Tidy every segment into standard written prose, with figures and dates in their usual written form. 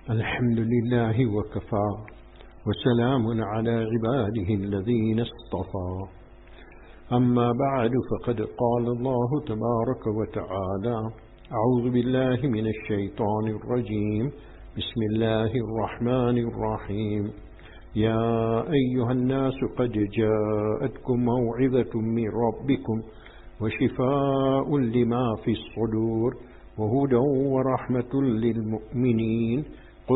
الحمد لله وكفى وسلام على عباده الذين اصطفى. أما بعد، فقد قال الله تبارك وتعالى: أعوذ بالله من الشيطان الرجيم. بسم الله الرحمن الرحيم. يا أيها الناس قد جاءتكم موعظة من ربكم وشفاء لما في الصدور وهدى ورحمة للمؤمنين.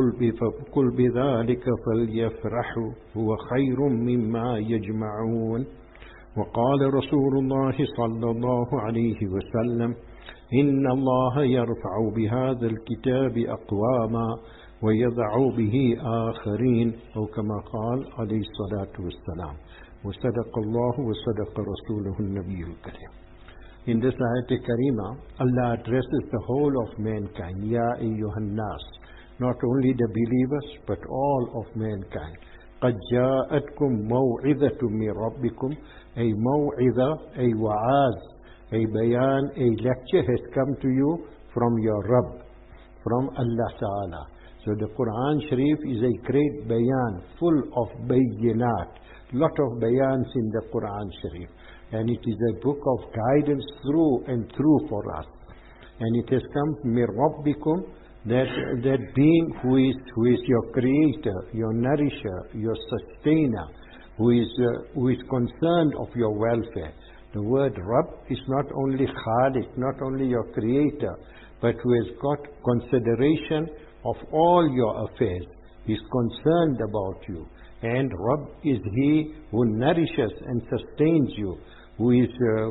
قل بذلك فليفرحوا هو خير مما يجمعون. وقال رسول الله صلى الله عليه وسلم: إن الله يرفع بهذا الكتاب أقواما ويضع به آخرين، أو كما قال عليه الصلاة والسلام. وصدق الله وصدق رسوله النبي الكريم. In this ayat karima, Allah addresses the whole of mankind. Ya ayyuhan nas, not only the believers but all of mankind. قد جاءتكم موعظة من ربكم. A موعظة, a wa'az, a bayan, a lecture has come to you from your Rabb, from Allah Ta'ala. So the Quran Sharif is a great bayan, full of bayinat, lot of bayans in the Quran Sharif. And it is a book of guidance through and through for us. And it has come min rabbikum, that being who is your creator, your nourisher, your sustainer, who is concerned of your welfare. The word Rabb is not only Khaliq, not only your creator, but who has got consideration of all your affairs. He is concerned about you. And Rabb is He who nourishes and sustains you, who is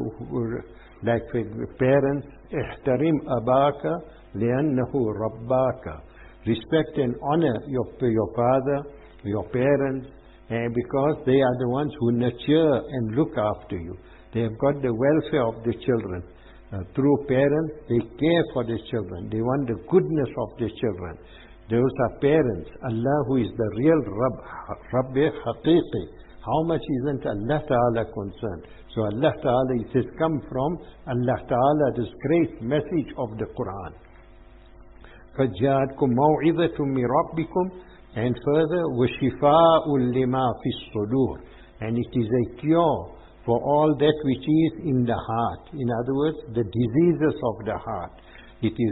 like parents, احترم أباك لأنه رباك. Respect and honor your father, your parents, because they are the ones who nurture and look after you. They have got the welfare of the children. Through parents, they care for the children. They want the goodness of the children. Those are parents. Allah, who is the real Rabb, Rabbi Haqiqi. How much isn't Allah Ta'ala concerned? So Allah Ta'ala, it has come from Allah Ta'ala, this great message of the Quran. فَجَّاءَتْكُمْ مَوْعِظَةٌ مِّن رَبِّكُمْ. And further, وَشِفَاءٌ لِمَا فِي الصُّدُورِ. And it is a cure for all that which is in the heart. In other words, the diseases of the heart. It is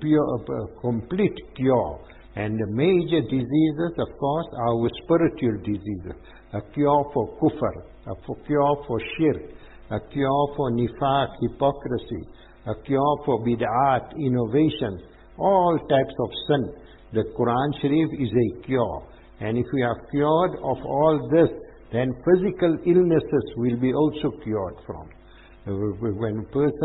a complete cure. And the major diseases, of course, are our spiritual diseases. A cure for kufr, a cure for shirk, a cure for nifaq, hypocrisy, a cure for bid'at, innovations, all types of sin. The Quran Sharif is a cure. And if we are cured of all this, then physical illnesses will be also cured from. When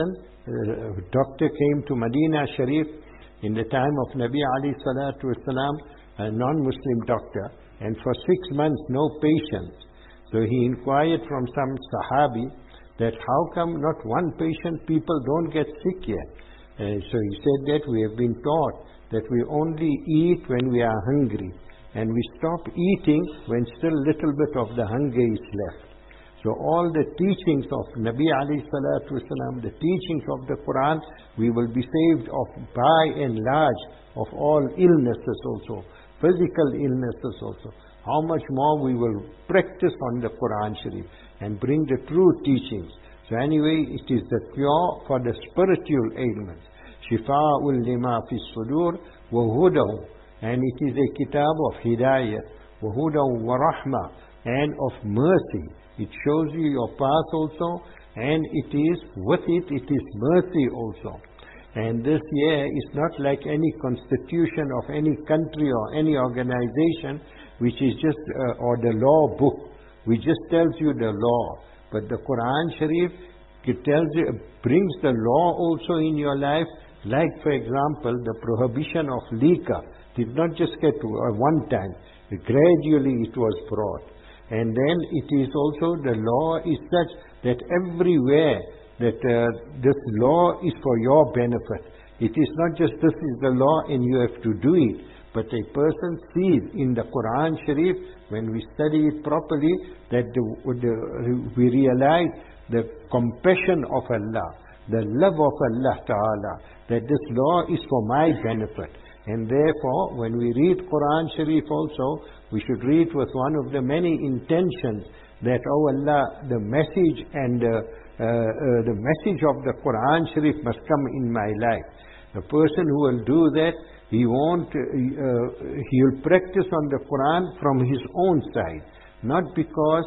a doctor came to Medina Sharif in the time of Nabi Ali Salatu Wasalam, a non-Muslim doctor, and for 6 months no patients. So he inquired from some Sahabi that how come not one patient, people don't get sick yet? So he said that we have been taught that we only eat when we are hungry, and we stop eating when still little bit of the hunger is left. So all the teachings of Nabi Ali Salatu Wasalam, the teachings of the Quran, we will be saved of by and large of all illnesses also, physical illnesses also. How much more we will practice on the Quran Sharif and bring the true teachings. So anyway, it is the cure for the spiritual ailments. Shifa'ul lima fi sudur wa hudaw. And it is a kitab of hidayah, wa hudaw wa rahmah, and of mercy. It shows you your path also, and it is with it is mercy also. And this year is not like any constitution of any country or any organization, which is just, or the law book, which just tells you the law. But the Quran Sharif, it tells you, brings the law also in your life. Like, for example, the prohibition of liquor did not just get one time. Gradually it was brought. And then it is also, the law is such that everywhere that this law is for your benefit. It is not just this is the law and you have to do it, but a person sees in the Quran Sharif, when we study it properly, that we realize the compassion of Allah, the love of Allah Ta'ala, that this law is for my benefit. And therefore, when we read Quran Sharif also, we should read with one of the many intentions that, oh Allah, the message and the message of the Quran Sharif must come in my life. The person who will do that, he will practice on the Quran from his own side, not because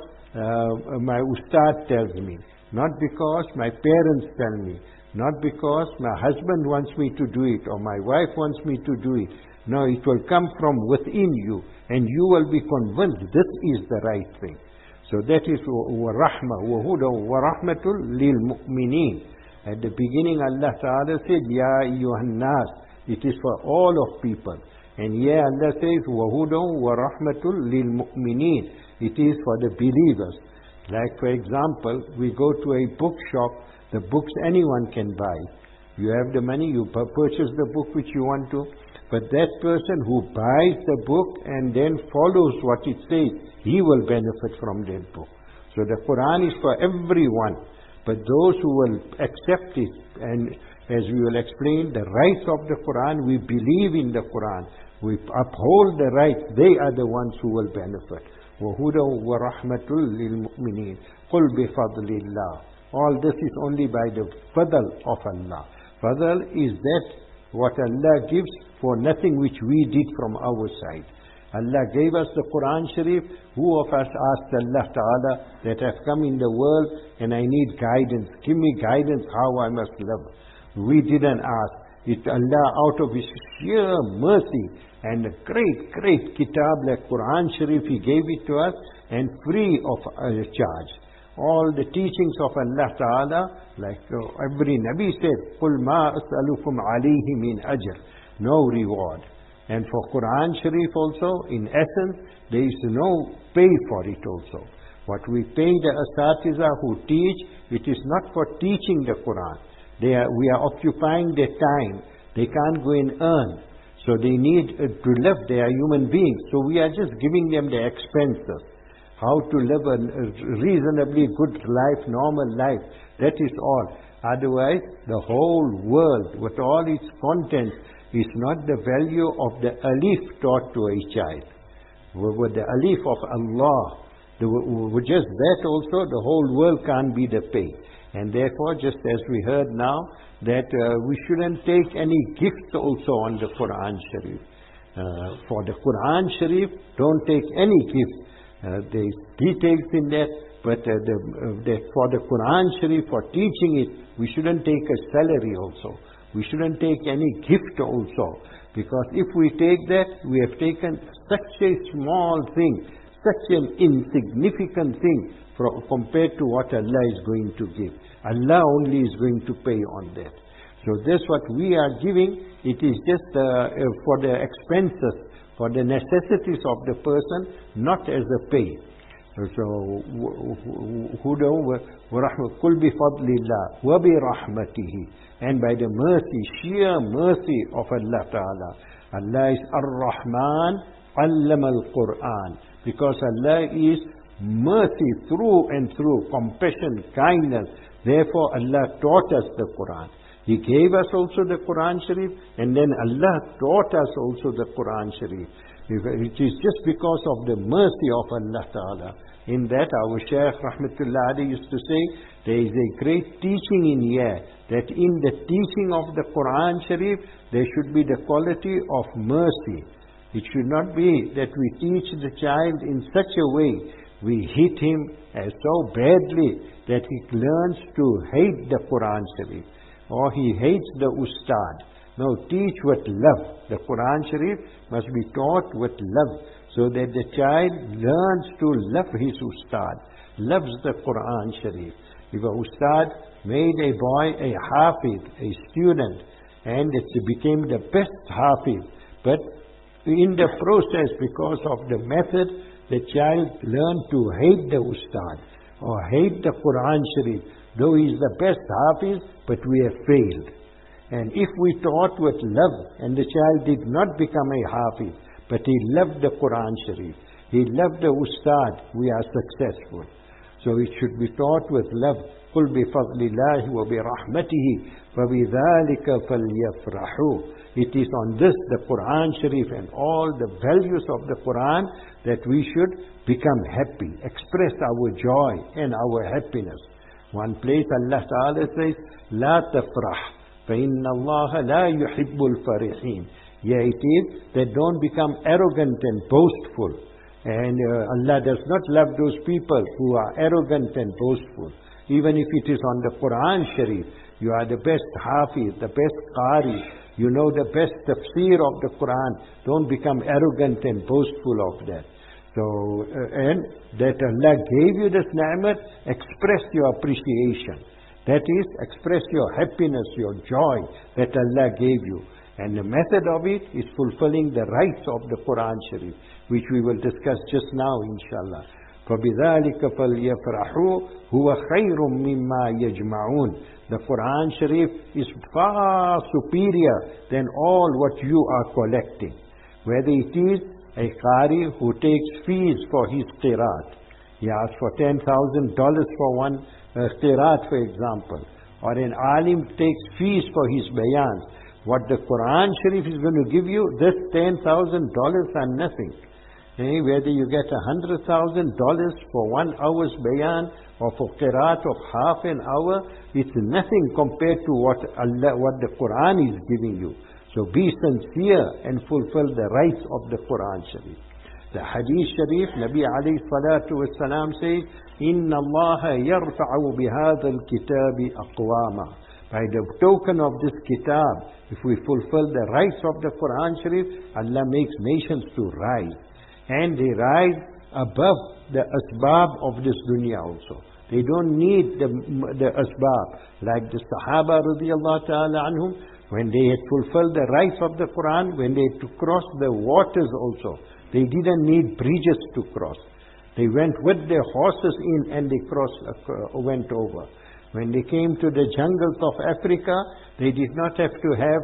my ustad tells me, not because my parents tell me, not because my husband wants me to do it or my wife wants me to do it. No, it will come from within you, and you will be convinced this is the right thing. So that is وَرَحْمَةٌ وَهُدًى وَرَحْمَةٌ لِلْمُؤْمِنِينَ. At the beginning Allah Ta'ala said, Ya ayyuhan nas, it is for all of people. And here Allah says, وَهُدًى وَرَحْمَةٌ لِلْمُؤْمِنِينَ. It is for the believers. Like for example, we go to a bookshop, the books anyone can buy. You have the money, you purchase the book which you want to. But that person who buys the book and then follows what it says, he will benefit from that book. So the Quran is for everyone. But those who will accept it, and as we will explain, the rights of the Quran, we believe in the Quran, we uphold the rights, they are the ones who will benefit. وَهُدًى وَرَحْمَةٌ لِلْمُؤْمِنِينَ قُلْ بِفَضْلِ اللَّهِ. All this is only by the fadl of Allah. Fadl is that what Allah gives for nothing which we did from our side. Allah gave us the Quran Sharif. Who of us asked Allah Ta'ala that have come in the world and I need guidance? Give me guidance how I must live. We didn't ask. It Allah out of His sheer mercy and a great kitab like Quran Sharif, He gave it to us and free of charge. All the teachings of Allah Ta'ala, like every Nabi said, قُلْ مَا أَسْأَلُكُمْ عَلَيْهِ مِنْ أَجْرٍ. No reward. And for Quran Sharif also, in essence, there is no pay for it also. What we pay the Asatiza who teach, it is not for teaching the Quran. We are occupying their time. They can't go and earn. So they need to live. They are human beings. So we are just giving them the expenses. How to live a reasonably good life, normal life. That is all. Otherwise, the whole world, with all its contents, is not the value of the alif taught to a child. With the alif of Allah, with just that also, the whole world can't be the pay. And therefore, just as we heard now, that we shouldn't take any gifts also on the Quran Sharif. For the Quran Sharif, don't take any gift. There's details in that, but for the Quran Sharif, for teaching it, we shouldn't take a salary also. We shouldn't take any gift also. Because if we take that, we have taken such a small thing, such an insignificant thing compared to what Allah is going to give. Allah only is going to pay on that. So this what we are giving, it is just for the expenses, for the necessities of the person, not as a pay. So, قُلْ بِفَضْلِ اللَّهِ وَبِرَحْمَتِهِ. And by the mercy, sheer mercy of Allah Ta'ala. Allah is Ar-Rahman, Allama al-Quran. Because Allah is mercy through and through, compassion, kindness. Therefore Allah taught us the Quran. He gave us also the Quran Sharif, and then Allah taught us also the Quran Sharif. It is just because of the mercy of Allah Ta'ala. In that our Shaykh Rahmatullah Ali used to say, there is a great teaching in here, that in the teaching of the Quran Sharif, there should be the quality of mercy. It should not be that we teach the child in such a way, we hit him so badly that he learns to hate the Quran Sharif, or he hates the Ustad. No, teach with love. The Quran Sharif must be taught with love, so that the child learns to love his Ustad, loves the Quran Sharif. If a Ustad made a boy a Hafiz, a student, and it became the best Hafiz, but in the process, because of the method, the child learned to hate the Ustad, or hate the Quran Sharif, though he is the best Hafiz, but we have failed. And if we taught with love, and the child did not become a Hafiz, but he loved the Quran Sharif, he loved the Ustad, we are successful. So it should be taught with love. قُلْ بِفَضْلِ اللَّهِ وَبِرَحْمَتِهِ فَبِذَلِكَ فَلْيَفْرَحُوا. It is on this, the Quran Sharif and all the values of the Quran, that we should become happy, express our joy and our happiness. One place Allah Ta'ala says, لَا تَفْرَحْ فَإِنَّ اللَّهَ لَا يُحِبُّ الْفَرِحِينَ. Yeah, it is that don't become arrogant and boastful. And Allah does not love those people who are arrogant and boastful. Even if it is on the Quran Sharif, you are the best Hafiz, the best Qari, you know the best tafsir of the Quran. Don't become arrogant and boastful of that. So, and that Allah gave you this ni'mat, express your appreciation. That is, express your happiness, your joy that Allah gave you. And the method of it is fulfilling the rights of the Quran Sharif, which we will discuss just now, inshallah. فَبِذَلِكَ فَلْيَفْرَحُوا هُوَ خَيْرٌ مِّمَّا يَجْمَعُونَ. The Quran Sharif is far superior than all what you are collecting. Whether it is a Qari who takes fees for his qiraat. He asks for $10,000 for one qiraat, for example. Or an alim takes fees for his bayans. What the Quran Sharif is going to give you, this $10,000 are nothing. Whether you get $100,000 for 1 hour's bayan or for qiraat of half an hour, it's nothing compared to what the Quran is giving you. So be sincere and fulfill the rights of the Quran Sharif. The Hadith Sharif, Nabi alayhi salatu wassalam says, إِنَّ اللَّهَ يَرْفَعُ بِهَذَا الْكِتَابِ أَقْوَامًا. By the token of this kitab, if we fulfill the rights of the Quran Sharif, Allah makes nations to rise. And they rise above the asbab of this dunya also. They don't need the asbab. Like the Sahaba radiallahu ta'ala anhum, when they had fulfilled the rights of the Quran, when they had to cross the waters also, they didn't need bridges to cross. They went with their horses in and they went over. When they came to the jungles of Africa, they did not have to have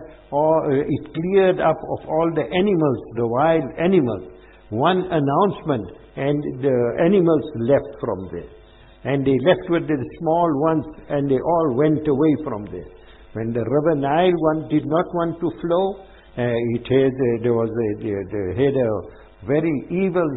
it cleared up of all the animals, the wild animals. One announcement and the animals left from there. And they left with the small ones and they all went away from there. When the river Nile one did not want to flow, they had a very evil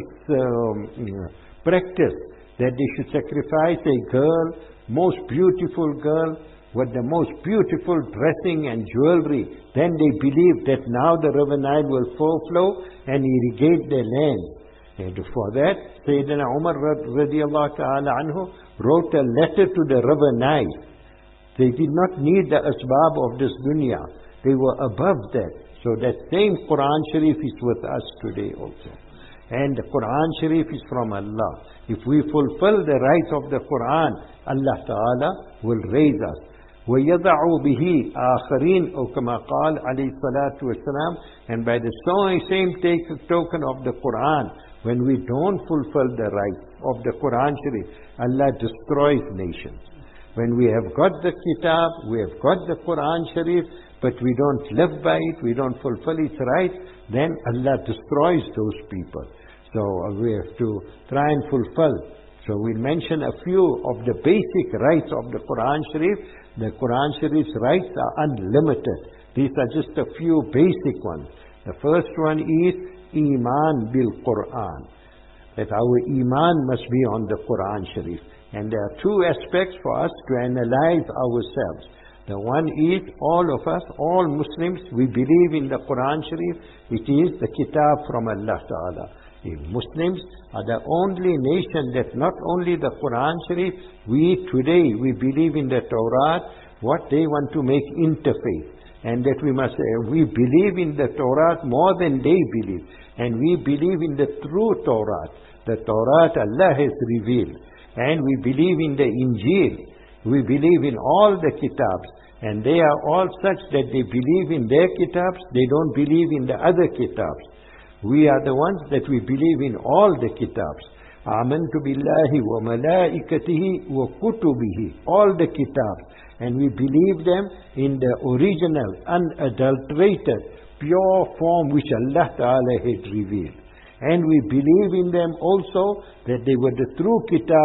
practice that they should sacrifice a girl, most beautiful girl, with the most beautiful dressing and jewelry. Then they believed that now the river Nile will flow and irrigate their land. And for that, Sayyidina Umar radiallahu ta'ala anhu wrote a letter to the river Nile. They did not need the asbab of this dunya. They were above that. So that same Quran Sharif is with us today also. And the Quran Sharif is from Allah. If we fulfill the rights of the Quran, Allah Ta'ala will raise us. وَيَضَعُ بِهِ آخَرِينَ, or كما قال عليه الصلاة والسلام. And by the same token of the Quran, when we don't fulfill the rights of the Quran Sharif, Allah destroys nations. When we have got the kitab, we have got the Quran Sharif, but we don't live by it, we don't fulfill its rights, then Allah destroys those people. So we have to try and fulfill. So we'll mention a few of the basic rights of the Quran Sharif. The Quran Sharif's rights are unlimited. These are just a few basic ones. The first one is Iman bil Quran. That our Iman must be on the Quran Sharif. And there are two aspects for us to analyze ourselves. The one is all of us, all Muslims, we believe in the Quran Sharif. It is the kitab from Allah Ta'ala. Muslims are the only nation that not only the Quran Sharif, we believe in the Torah, what they want to make interfaith. And that we believe in the Torah more than they believe. And we believe in the true Torah. The Torah Allah has revealed. And we believe in the Injil. We believe in all the kitabs. And they are all such that they believe in their kitabs, they don't believe in the other kitabs. We are the ones that we believe in all the kitabs. Amantu billahi wa malaikatihi wa kutubihi. All the kitabs. And we believe them in the original, unadulterated, pure form which Allah Ta'ala had revealed. And we believe in them also that they were the true kitabs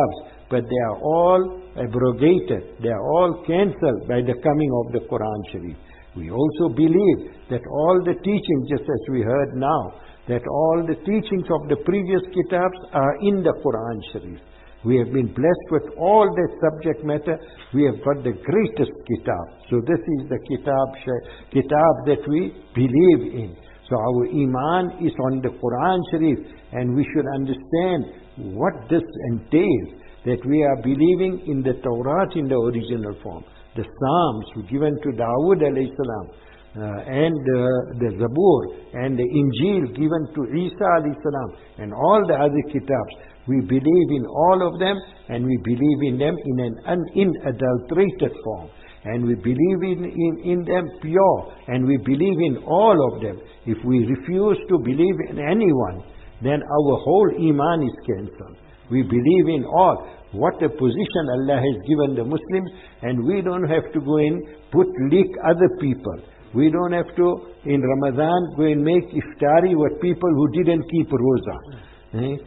but they are all abrogated. They are all cancelled by the coming of the Quran Sharif. We also believe that all the teachings, just as we heard now, that all the teachings of the previous kitabs are in the Quran Sharif. We have been blessed with all that subject matter. We have got the greatest kitab. So this is the kitab that we believe in. So our iman is on the Quran Sharif, and we should understand what this entails, that we are believing in the Torah in the original form, the Psalms given to Dawood alayhi salam, and the Zabur and the Injil given to Isa alayhi salam, and all the other kitabs. We believe in all of them, and we believe in them in an unadulterated form. And we believe in them pure, and we believe in all of them. If we refuse to believe in anyone, then our whole iman is cancelled. We believe in all. What a position Allah has given the Muslims, and we don't have to go in, leak other people. We don't have to, in Ramadan, go and make iftari with people who didn't keep Roza.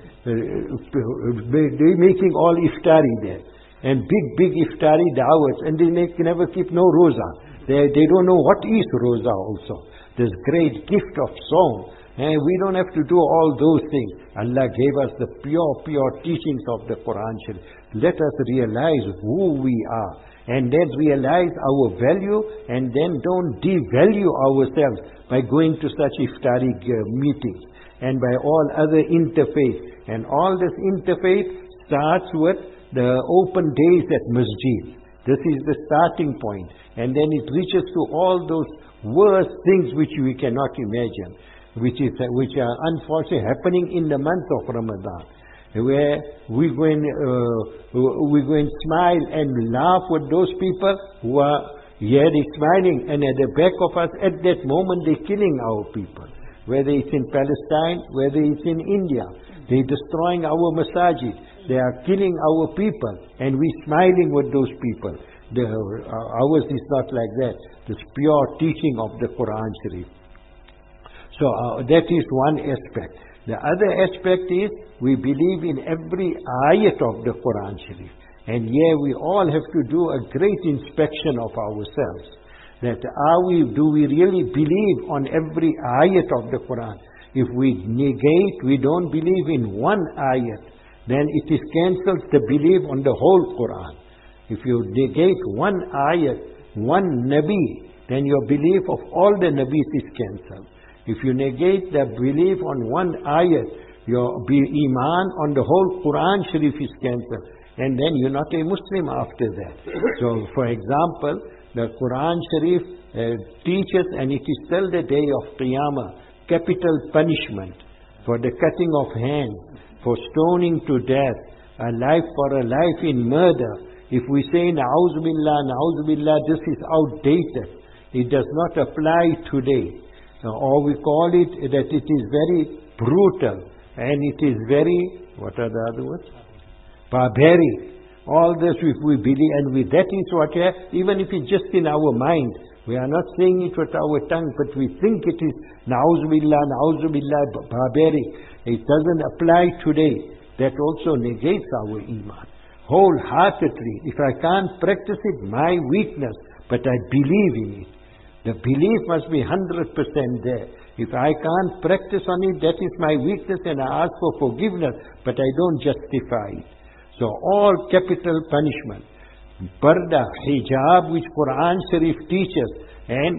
They're making all iftari there. And big iftari da'wats, and they can never keep no roza. They don't know what is roza also. This great gift of song. And we don't have to do all those things. Allah gave us the pure teachings of the Quran Sharif. Let us realize who we are, and then realize our value, and then don't devalue ourselves by going to such iftari meetings and by all other interfaith. And all this interfaith starts with the open days at masjid. This is the starting point. And then it reaches to all those worst things which we cannot imagine, which are unfortunately happening in the month of Ramadan, where we go and smile and laugh with those people who are here smiling, and at the back of us at that moment they're killing our people. Whether it's in Palestine, whether it's in India, they're destroying our masajid. They are killing our people, and we're smiling with those people. Ours is not like that. This pure teaching of the Quran Sharif. So that is one aspect. The other aspect is we believe in every ayat of the Quran Sharif. And here we all have to do a great inspection of ourselves. That do we really believe on every ayat of the Quran? If we negate, we don't believe in one ayat, then it is cancelled the belief on the whole Quran. If you negate one ayat, one Nabi, then your belief of all the Nabis is cancelled. If you negate the belief on one ayat, your iman on the whole Quran Sharif is cancelled. And then you're not a Muslim after that. So, for example, the Quran Sharif teaches, and it is till the day of Qiyamah, capital punishment for the cutting of hands, for stoning to death, a life for a life in murder. If we say Na'udhu Billah, this is outdated. It does not apply today. Or we call it that it is very brutal, and it is very, what are the other words? Barbaric. All this if we believe, and that is what, even if it's just in our mind, we are not saying it with our tongue, but we think it is Na'udhu Billah, barbaric. It doesn't apply today. That also negates our iman. Wholeheartedly, if I can't practice it, my weakness, but I believe in it. The belief must be 100% there. If I can't practice on it, that is my weakness, and I ask for forgiveness, but I don't justify it. So all capital punishment, parda, hijab, which Quran Sharif teaches, and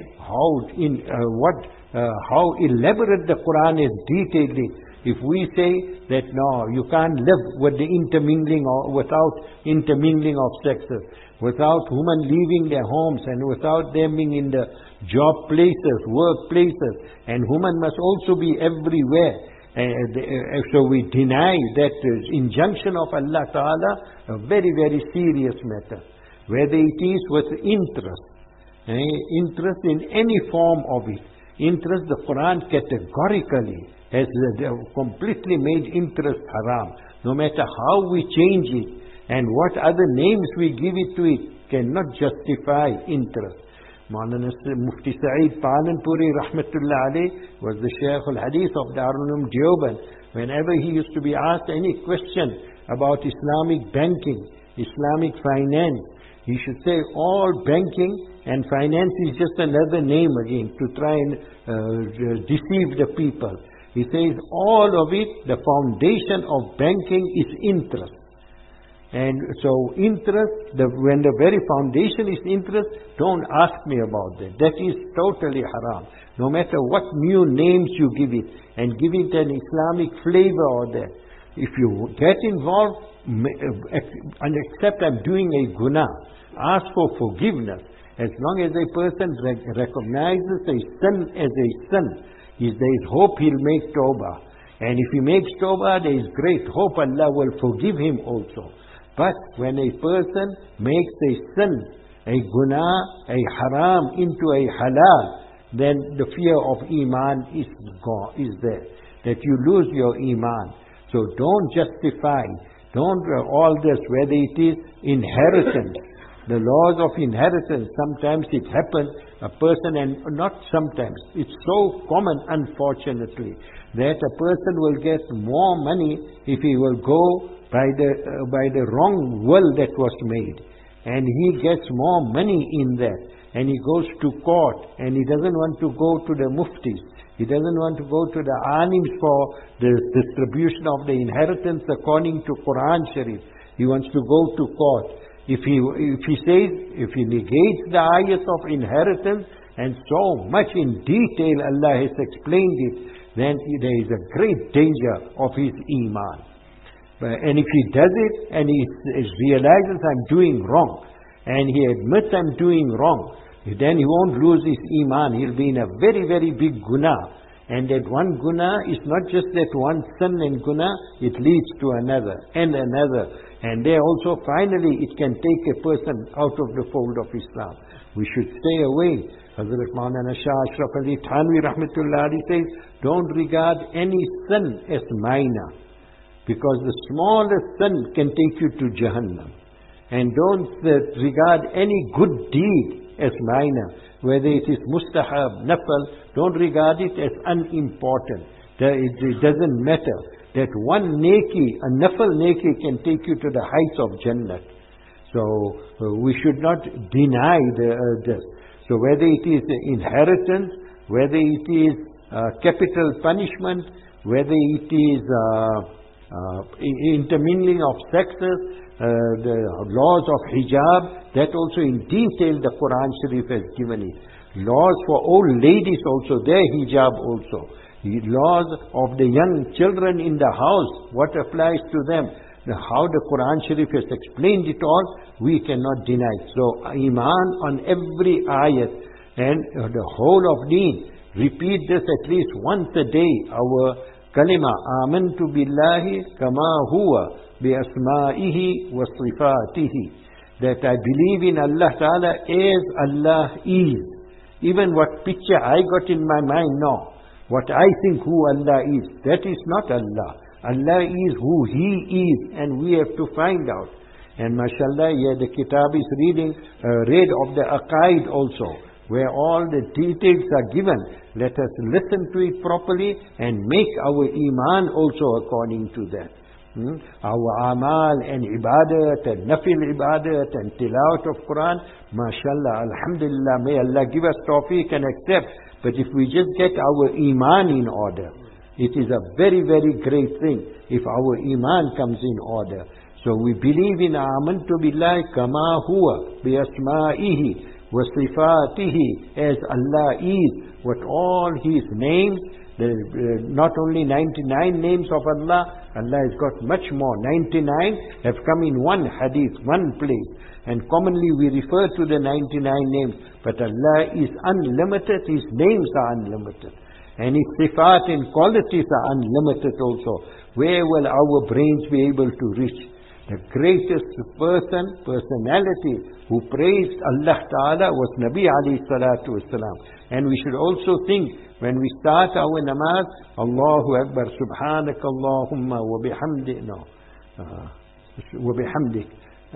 how elaborate the Quran is detailedly. If we say that no, you can't live with the intermingling or without intermingling of sexes, without women leaving their homes, and without them being in the job places, workplaces, and women must also be everywhere. So we deny that injunction of Allah Ta'ala, a very, very serious matter. Whether it is with interest in any form of it. Interest, the Quran categorically has completely made interest haram. No matter how we change it and what other names we give it to, it cannot justify interest. Maulana Mufti Sa'id Palanpuri Rahmatullah Alayh was the Shaykh al-Hadith of Darul Uloom Deoband. Whenever he used to be asked any question about Islamic banking, Islamic finance. He should say all banking and finance is just another name again to try and deceive the people. He says all of it, the foundation of banking is interest. And so interest, when the very foundation is interest, don't ask me about that. That is totally haram. No matter what new names you give it, and give it an Islamic flavor or that. If you get involved, and accept I'm doing a guna, ask for forgiveness. As long as a person recognizes a sin as a sin, there is hope he'll make tawbah. And if he makes tawbah, there is great hope Allah will forgive him also. But when a person makes a sin, a guna, a haram into a halal, then the fear of Iman is there. That you lose your Iman. So don't justify, don't all this, whether it is inheritance. The laws of inheritance, sometimes it happens, a person, and not sometimes, it's so common unfortunately, that a person will get more money if he will go by the wrong will that was made. And he gets more money in that. And he goes to court, and he doesn't want to go to the muftis. He doesn't want to go to the alims for the distribution of the inheritance according to Quran Sharif. He wants to go to court. If he negates the ayat of inheritance, and so much in detail Allah has explained it, then there is a great danger of his Iman. And if he does it, and he realizes I'm doing wrong, and he admits I'm doing wrong, then he won't lose his Iman. He'll be in a very, very big guna. And that one guna is not just that one sin and guna, it leads to another and another. And there also finally it can take a person out of the fold of Islam. We should stay away. Hazrat Maulana Shah Ashraf Ali Thanvi Rahmatullah Ali says, don't regard any sin as minor. Because the smallest sin can take you to Jahannam. And don't regard any good deed as minor. Whether it is mustahab, nafal, don't regard it as unimportant. It doesn't matter. That one neki, a nafal neki, can take you to the heights of Jannat. So we should not deny this. So whether it is inheritance, whether it is capital punishment, whether it is intermingling of sexes, the laws of hijab, that also in detail the Quran Sharif has given it. Laws for old ladies also, their hijab also. The laws of the young children in the house, what applies to them. How the Quran Sharif has explained it all, we cannot deny. So Iman on every ayat and the whole of deen. Repeat this at least once a day. Our kalima, amantu billahi kama huwa bi asma'ihi wa sifatihi. That I believe in Allah Ta'ala as Allah is. Even what picture I got in my mind, no. What I think who Allah is, that is not Allah. Allah is who He is, and we have to find out. And mashallah, yeah, the kitab is read of the aqaid also, where all the details are given. Let us listen to it properly and make our iman also according to that. Our amal and ibadat and nafil ibadat and tilawat of Quran, mashallah, alhamdulillah, may Allah give us tawfiq and accept. But if we just get our iman in order, it is a very, very great thing if our iman comes in order. So we believe in amantu billahi kama huwa bi asma'ihi wa sifatihi, as Allah is, what all His names, not only 99 names of Allah, Allah has got much more. 99 have come in one hadith, one place. And commonly we refer to the 99 names, but Allah is unlimited, His names are unlimited. And His sifat and qualities are unlimited also. Where will our brains be able to reach? The greatest personality who praised Allah Ta'ala was Nabi alayhi salatu wasalam. And we should also think, when we start our namaz, Allahu Akbar, Subhanaka Allahumma wa bihamdik, wa bihamdik,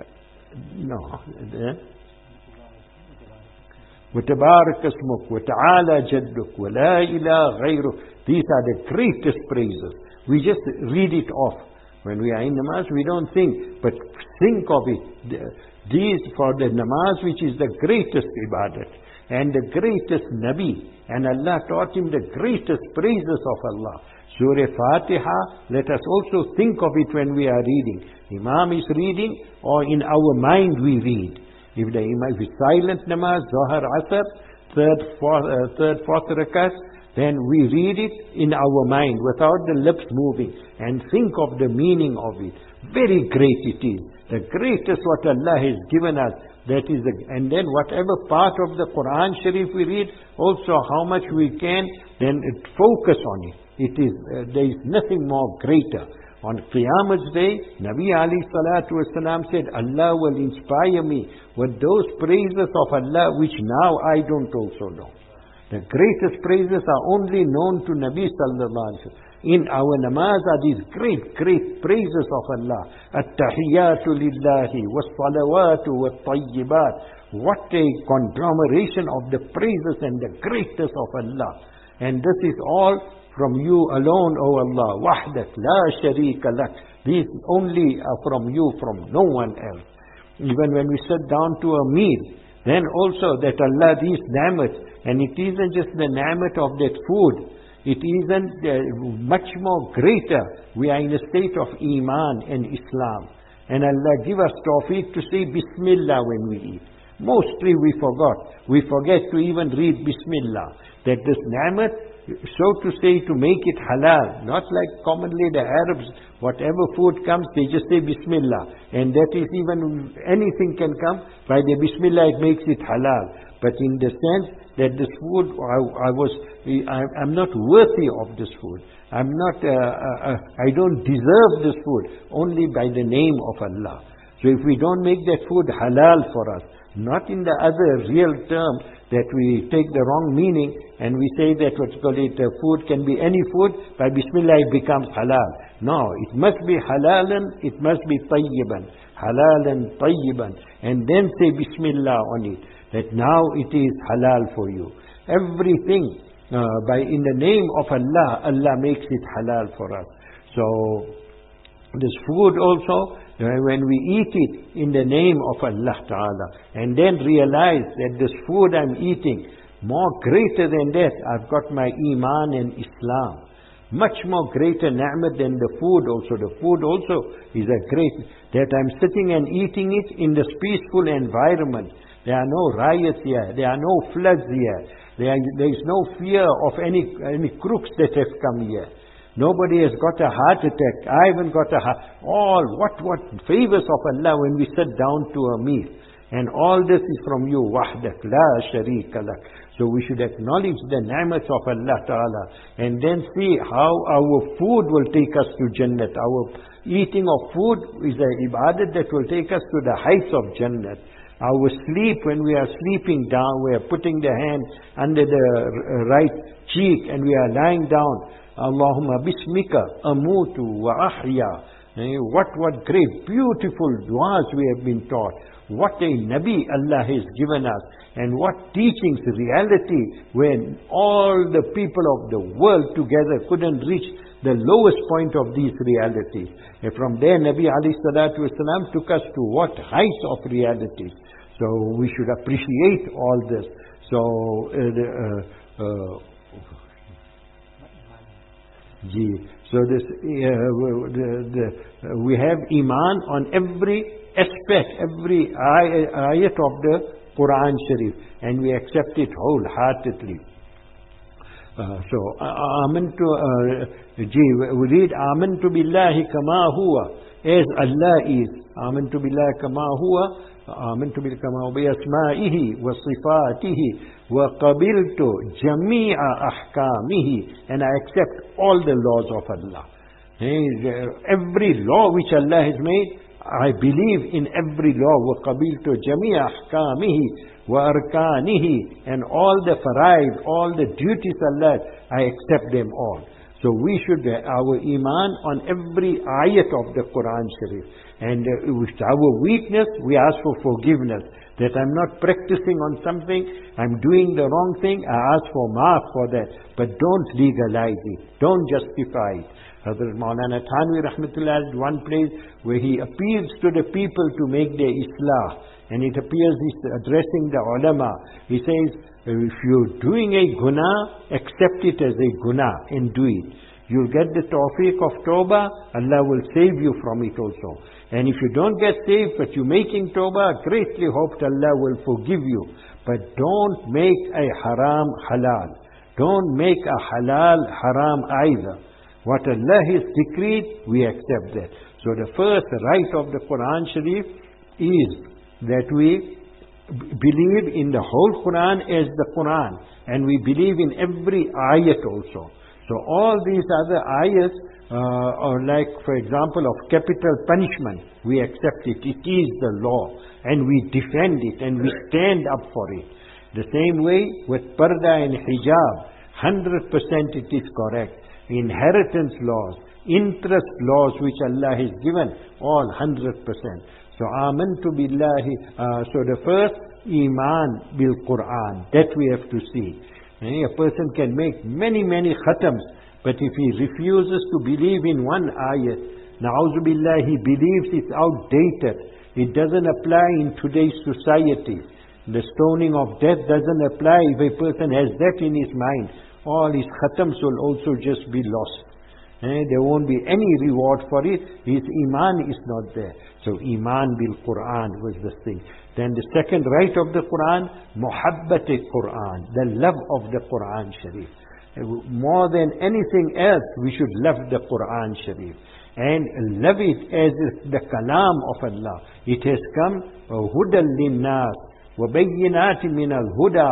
وَتَبَارَكَ اسْمُكَ وَتَعَالَى جَدُّكَ وَلَا إِلَهَ غَيْرُكَ. These are the greatest praises. We just read it off. When we are in namaz, we don't think, but think of it. These for the namaz, which is the greatest ibadat and the greatest Nabi, and Allah taught him the greatest praises of Allah. Surah Fatiha, let us also think of it when we are reading. Imam is reading, or in our mind we read. If the Imam is silent namaz, Zohar, Asr, third, fourth rakat, then we read it in our mind without the lips moving and think of the meaning of it. Very great it is. The greatest what Allah has given us. That is and then whatever part of the Quran Sharif we read, also how much we can, then focus on it. There is nothing more greater. On Qiyamah's day, Nabi alayhi salatu wasalam said, Allah will inspire me with those praises of Allah which now I don't also know. The greatest praises are only known to Nabi sallallahu alaihi wasallam. In our namaz are these great praises of Allah. At-tahiyyatu lillahi was-salawatu wat-tayyibat. What a conglomeration of the praises and the greatness of Allah. And this is all from you alone, O Allah. Wahdak la sharika lak. These only are from you, from no one else. Even when we sit down to a meal, then also that Allah these ni'mat, and it isn't just the ni'mat of that food, it isn't much more greater. We are in a state of Iman and Islam. And Allah give us tawfiq to say Bismillah when we eat. Mostly we forgot. We forget to even read Bismillah. That this ni'mat, so to say, to make it halal. Not like commonly the Arabs, whatever food comes, they just say Bismillah. And that is even, anything can come, by the Bismillah it makes it halal. But in the sense that this food, I'm not worthy of this food. I don't deserve this food, only by the name of Allah. So if we don't make that food halal for us, not in the other real term that we take the wrong meaning and we say that food can be any food, by Bismillah it becomes halal. No, it must be halalan, it must be tayyiban. Halalan, tayyiban. And then say Bismillah on it, that now it is halal for you. Everything in the name of Allah, Allah makes it halal for us. So this food also, when we eat it in the name of Allah Ta'ala, and then realize that this food I'm eating, more greater than that, I've got my Iman and Islam. Much more greater ni'mat than the food also. The food also is a great, that I'm sitting and eating it in this peaceful environment. There are no riots here. There are no floods here. There is no fear of any crooks that have come here. Nobody has got a heart attack. I haven't got a heart. What favors of Allah when we sit down to a meal. And all this is from you. Wahdak la sharika lak. So we should acknowledge the ni'mats of Allah Ta'ala. And then see how our food will take us to Jannat. Our eating of food is an ibadat that will take us to the heights of Jannat. Our sleep, when we are sleeping down, we are putting the hand under the right cheek and we are lying down. Allahumma bismika amutu wa ahya. What great, beautiful du'as we have been taught. What a Nabi Allah has given us. And what teachings, reality, when all the people of the world together couldn't reach the lowest point of these realities. And from there, Nabi alayhi salatu wasalam took us to what heights of realities. So we should appreciate all this. So, we have Iman on every aspect, every ayat of the Quran Sharif, and we accept it wholeheartedly. We read Amantu billahi kama huwa, as Allah is. Amantu billahi kama huwa, Amantu billahi kama huwa, bi asma'ihi wa sifatihi, wa qabiltu jami'a ahkamihi, and I accept all the laws of Allah. Every law which Allah has made, I believe in every law. وَقَبِلْتُ جَمِيعَ أَحْكَامِهِ وَأَرْكَانِهِ, and all the faraid, all the duties Allah, I accept them all. So we should, our Iman on every ayat of the Quran Sharif. And with our weakness, we ask for forgiveness. That I'm not practicing on something, I'm doing the wrong thing, I ask for maaf for that. But don't legalize it, don't justify it. Hazrat Maulana Thanvi Rahmatullah has one place where he appeals to the people to make their islah. And it appears he's addressing the ulama. He says, if you're doing a guna, accept it as a guna and do it. You'll get the tawfiq of tawbah, Allah will save you from it also. And if you don't get saved, but you're making tawbah, greatly hoped Allah will forgive you. But don't make a haram halal. Don't make a halal haram either. What Allah has decreed, we accept that. So the first right of the Quran Sharif is that we believe in the whole Quran as the Quran. And we believe in every ayat also. So all these other ayats are like, for example, of capital punishment. We accept it. It is the law. And we defend it and we stand up for it. The same way with parda and hijab. 100% it is correct. Inheritance laws, interest laws which Allah has given, all 100%. So amantu billahi. So the first, iman bil Quran. That we have to see. A person can make many khatams, but if he refuses to believe in one ayat, na'udhu billah, he believes it's outdated. It doesn't apply in today's society. The stoning of death doesn't apply. If a person has that in his mind, all his khatams will also just be lost. There won't be any reward for it. His iman is not there. So iman bil Quran was the thing. Then the second right of the Quran, muhabbat Quran, the love of the Quran Sharif. More than anything else, we should love the Quran Sharif. And love it as the kalam of Allah. It has come, hudan linnas, wa bayyinatin min al-huda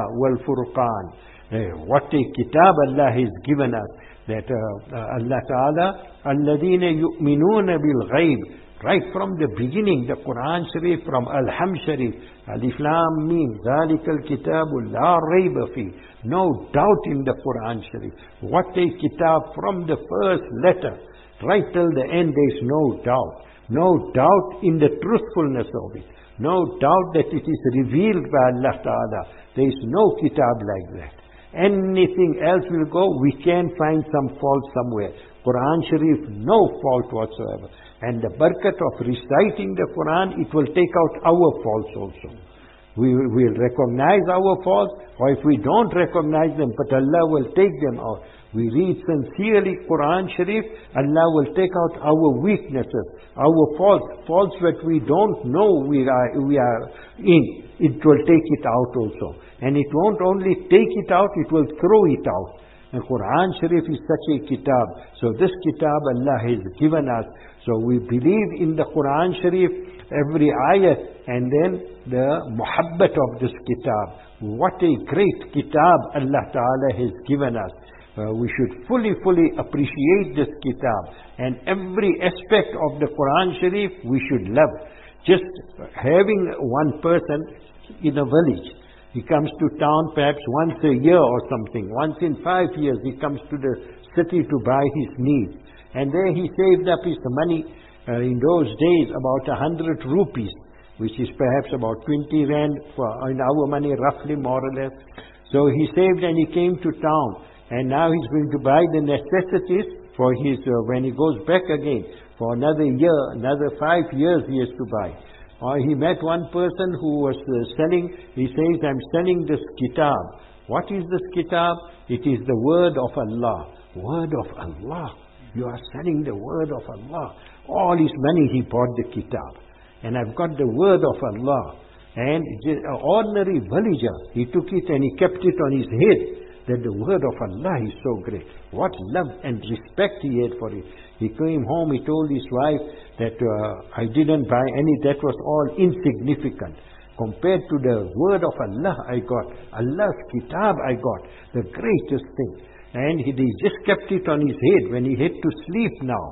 wal-furqan. What a kitab Allah has given us. That Allah Ta'ala, alladhina yu'minuna bil-ghayb. Right from the beginning, the Quran Sharif, from Al-Ham Sharif, Alif Lam Mim, Zalikal Kitabu La Rayba Fi. No doubt in the Quran Sharif. What a kitab from the first letter, right till the end, there is no doubt. No doubt in the truthfulness of it. No doubt that it is revealed by Allah Ta'ala. There is no kitab like that. Anything else will go, we can find some fault somewhere. Quran Sharif, no fault whatsoever. And the barakat of reciting the Quran, it will take out our faults also. We will recognize our faults, or if we don't recognize them, but Allah will take them out. We read sincerely Quran Sharif, Allah will take out our weaknesses, our faults that we don't know we are in. It will take it out also. And it won't only take it out, it will throw it out. And Quran Sharif is such a kitab. So this kitab Allah has given us. So we believe in the Quran Sharif, every ayat, and then the muhabbat of this kitab. What a great kitab Allah Ta'ala has given us. We should fully appreciate this kitab. And every aspect of the Quran Sharif we should love. Just having one person in a village, he comes to town perhaps once a year or something. Once in 5 years he comes to the city to buy his needs. And there he saved up his money, in those days about 100 rupees, which is perhaps about 20 rand in our money, roughly more or less. So he saved and he came to town. And now he's going to buy the necessities for his, when he goes back again, for another year, another 5 years he has to buy. Or he met one person who was selling, he says, I'm selling this kitab. What is this kitab? It is the word of Allah. Word of Allah. You are selling the word of Allah. All his money he bought the kitab. And I've got the word of Allah. And an ordinary villager, he took it and he kept it on his head. That the word of Allah is so great. What love and respect he had for it. He came home, he told his wife that I didn't buy any, that was all insignificant. Compared to the word of Allah I got, Allah's kitab I got, the greatest thing. And he just kept it on his head when he had to sleep now.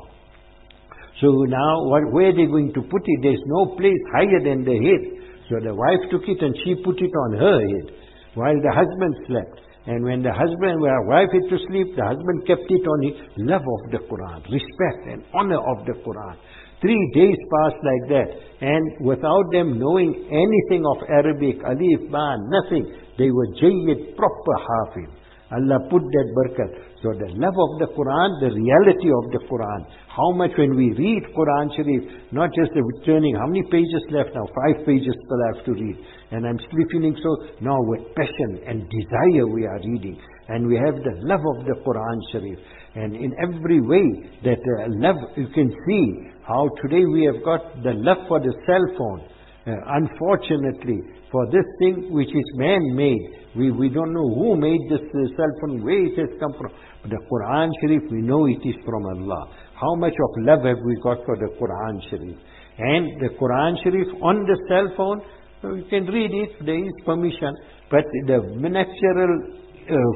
So now, where are they going to put it? There's no place higher than the head. So the wife took it and she put it on her head while the husband slept. And when the wife had to sleep, the husband kept it on his love of the Quran, respect and honor of the Quran. 3 days passed like that, and without them knowing anything of Arabic, alif, ba, nothing, they were jayyid, proper hafiz. Allah put that barakat. So the love of the Quran, the reality of the Quran. How much when we read Quran Sharif, not just the turning, how many pages left now? 5 pages still I have to read. And I'm still feeling so, now with passion and desire we are reading. And we have the love of the Quran Sharif. And in every way that love, you can see how today we have got the love for the cell phone. Unfortunately, for this thing which is man-made, we don't know who made this cell phone, where it has come from. But the Quran Sharif, we know it is from Allah. How much of love have we got for the Quran Sharif? And the Quran Sharif on the cell phone, you can read it, there is permission. But the natural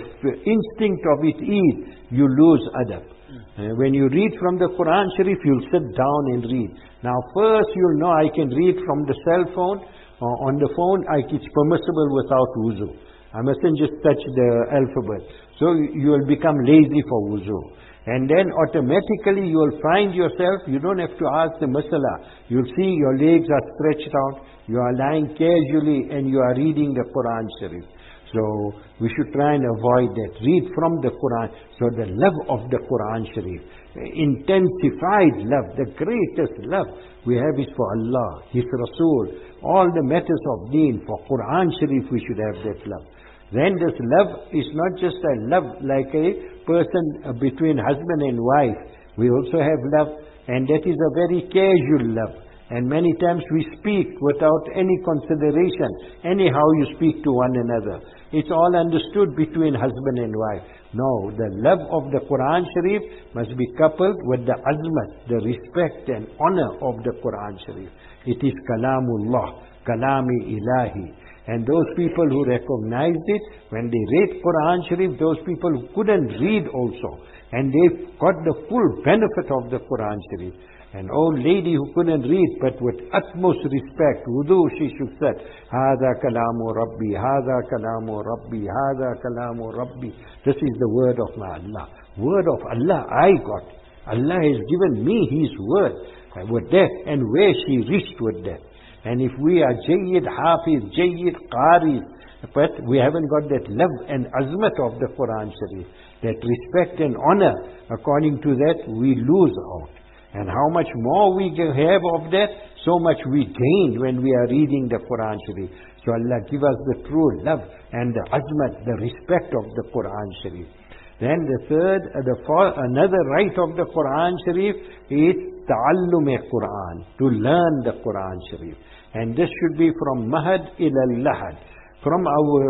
instinct of it is, you lose adab. When you read from the Quran Sharif, you'll sit down and read. Now first you'll know I can read from the cell phone. On the phone, it's permissible without wuzu. I mustn't just touch the alphabet. So you will become lazy for wuzu. And then automatically you will find yourself, you don't have to ask the masala. You'll see your legs are stretched out, you are lying casually and you are reading the Quran Sharif. So we should try and avoid that. Read from the Quran. So the love of the Quran Sharif, intensified love, the greatest love we have is for Allah, His Rasul, all the matters of deen. For Quran Sharif we should have that love. Then this love is not just a love like a person between husband and wife. We also have love, and that is a very casual love. And many times we speak without any consideration. Anyhow you speak to one another. It's all understood between husband and wife. No, the love of the Quran Sharif must be coupled with the azmat, the respect and honor of the Quran Sharif. It is Kalamullah, Kalami Ilahi. And those people who recognized it, when they read Quran Sharif, those people who couldn't read also, and they got the full benefit of the Quran Sharif. An old lady who couldn't read, but with utmost respect, wudu, she should say, Hada kalamu Rabbi, Hada kalamu Rabbi, Hada kalamu Rabbi. This is the word of my Allah. Word of Allah I got. Allah has given me His word with that, and where she reached with that. And if we are Jayyid Hafiz, Jayyid Qari, but we haven't got that love and azmat of the Quran Sharif, that respect and honor, according to that, we lose out. And how much more we have of that, so much we gain when we are reading the Quran Sharif. So Allah give us the true love and the azmat, the respect of the Quran Sharif. Then the third, another right of the Quran Sharif is ta'allum Quran, to learn the Quran Sharif. And this should be from mahad ila lahad. From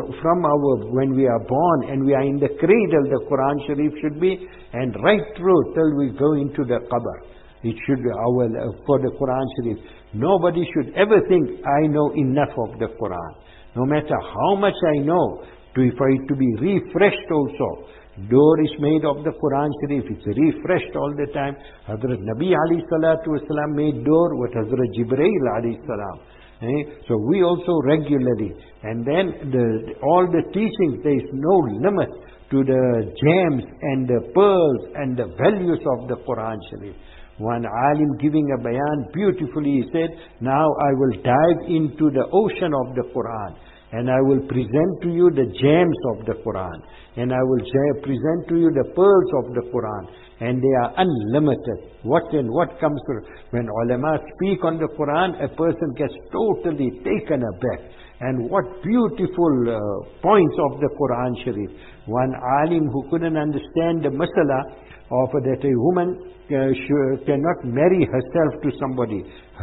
our, when we are born and we are in the cradle, the Quran Sharif should be, and right through till we go into the qabr. It should be for the Quran Sharif. Nobody should ever think, I know enough of the Quran. No matter how much I know, for it to be refreshed also. Door is made of the Quran Sharif. It's refreshed all the time. Hazrat Nabi alayhi salatu wasalam made door with Hazrat Jibreel alayhi salam. So we also regularly. And then all the teachings, there is no limit to the gems and the pearls and the values of the Quran Sharif. One alim giving a bayan beautifully, he said, now I will dive into the ocean of the Quran, and I will present to you the gems of the Quran, and I will present to you the pearls of the Quran, and they are unlimited. What comes through? When ulama speak on the Quran, a person gets totally taken aback. And what beautiful points of the Quran Sharif. One alim who couldn't understand the masala of that a woman cannot marry herself to somebody.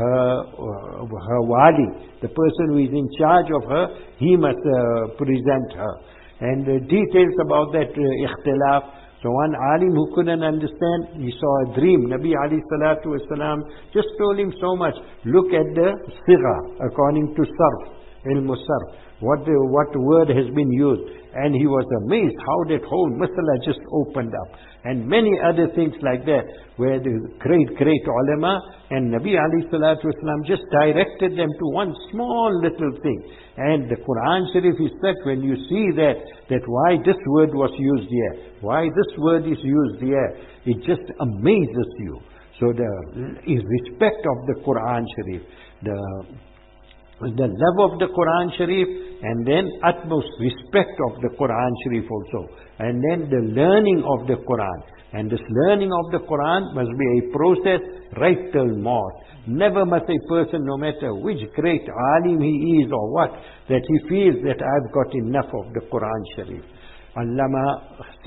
Her wali, the person who is in charge of her, he must present her. And details about that ikhtilaf. So one alim who couldn't understand, he saw a dream. Nabi alayhi salatu wasalam just told him so much. Look at the sigha, according to sarf, ilm sarf. What word has been used. And he was amazed how that whole masala just opened up. And many other things like that, where the great ulama and Nabi alayhi salatu wasalam just directed them to one small little thing. And the Quran Sharif is such, when you see that why this word was used here, why this word is used here, it just amazes you. So the respect of the Quran Sharif, the love of the Quran Sharif, and then utmost respect of the Quran Sharif also, and then the learning of the Quran. And this learning of the Quran must be a process right till maut. Never must a person, no matter which great alim he is or what, that he feels that I've got enough of the Quran Sharif. Allama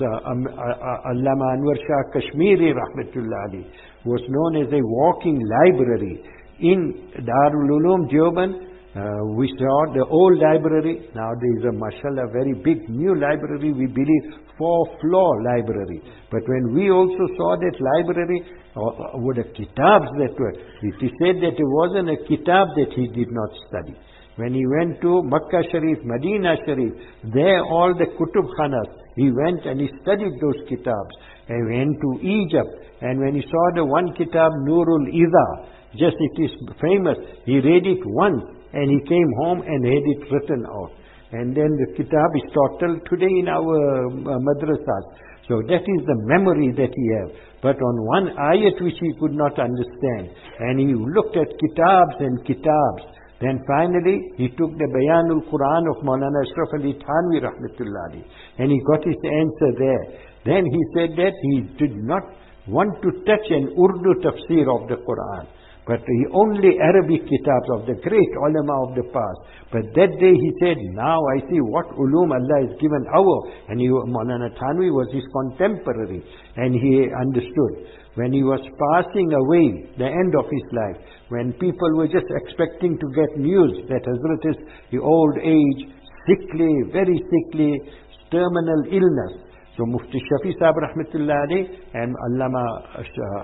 Anwar Shah Kashmiri Rahmatullah Ali was known as a walking library. In Darul Uloom Deoband, we saw the old library. Now there is a mashallah very big new library, we believe 4-floor library. But when we also saw that library, with the kitabs that were, it is said that it wasn't a kitab that he did not study. When he went to Makkah Sharif, Medina Sharif, there all the Kutub Khanas, he went and he studied those kitabs. And went to Egypt, and when he saw the one kitab, Nurul Ida, just it is famous, he read it once, and he came home and had it written out. And then the kitab is taught till today in our madrasas. So that is the memory that he has. But on one ayat which he could not understand, and he looked at kitabs and kitabs, then finally he took the Bayanul Quran of Maulana Ashraf Ali Thanvi Rahmatullah Ali, and he got his answer there. Then he said that he did not want to touch an Urdu tafsir of the Quran, but he only Arabic kitabs of the great ulama of the past. But that day he said, now I see what ulum Allah has given and Maulana Thanvi was his contemporary, and he understood. When he was passing away, the end of his life, when people were just expecting to get news that Hazrat is the old age, sickly, very sickly, terminal illness. So Mufti Shafi Sahib Rahmatullah Ali and Allama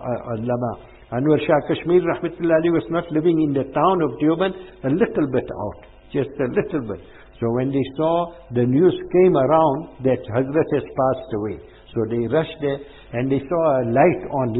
Anwar Shah Kashmir Rahmatullah Ali was not living in the town of Deoband, a little bit out, just a little bit. So when they saw the news came around that Hazrat has passed away, so they rushed there and they saw a light on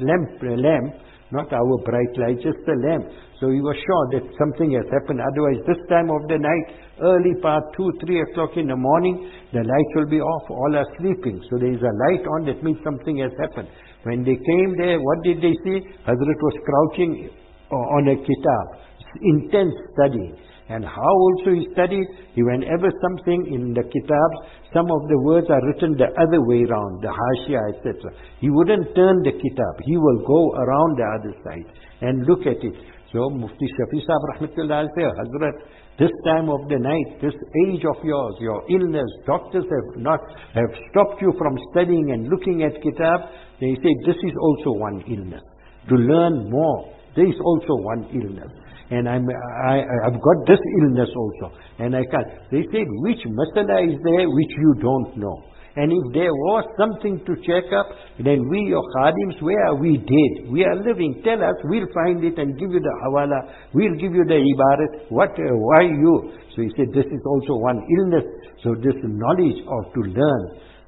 lamp, not our bright light, just a lamp. So he was sure that something has happened. Otherwise, this time of the night, early part 2-3 o'clock in the morning, the lights will be off, all are sleeping. So there is a light on, that means something has happened. When they came there, what did they see? Hazrat was crouching on a kitab, intense studying. And how also he studied, whenever something in the kitabs, some of the words are written the other way around, the hashia, etc. He wouldn't turn the kitab, he will go around the other side and look at it. So Mufti Shafi Sahib Rahmatullah said, Hazrat, this time of the night, this age of yours, your illness, doctors have stopped you from studying and looking at kitab. They say this is also one illness. To learn more, there is also one illness. And I've got this illness also, and I can't. They said, which masala is there which you don't know? And if there was something to check up, then we, your khadims, where are we dead? We are living. Tell us, we'll find it and give you the hawala. We'll give you the ibarat. Why you? So he said, this is also one illness. So this knowledge of to learn.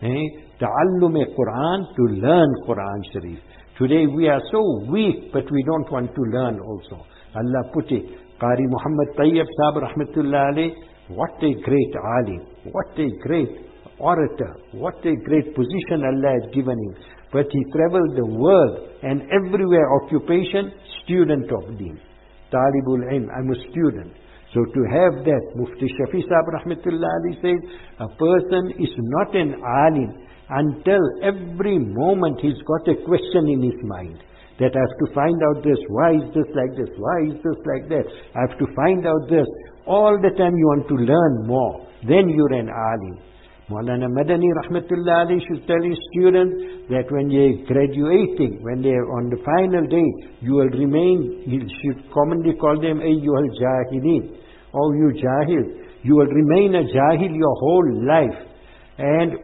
Ta'allum Quran, to learn Quran Sharif. Today we are so weak, but we don't want to learn also. Allah put it. Qari Muhammad Tayyib Sahib Rahmatullah alayh, what a great alim, what a great orator, what a great position Allah has given him. But he traveled the world and everywhere occupation, student of deen. Talibul ilm, I'm a student. So to have that, Mufti Shafi Sahib Rahmatullah alayh says, a person is not an alim until every moment he's got a question in his mind. That I have to find out this, why is this like this, why is this like that, I have to find out this. All the time you want to learn more, then you're an alim. Maulana Madani Rahmatullah Ali should tell his students that when they're graduating, when they're on the final day, you will remain, he should commonly call them Ayyuhal Jahilin, oh you Jahil, you will remain a Jahil your whole life. And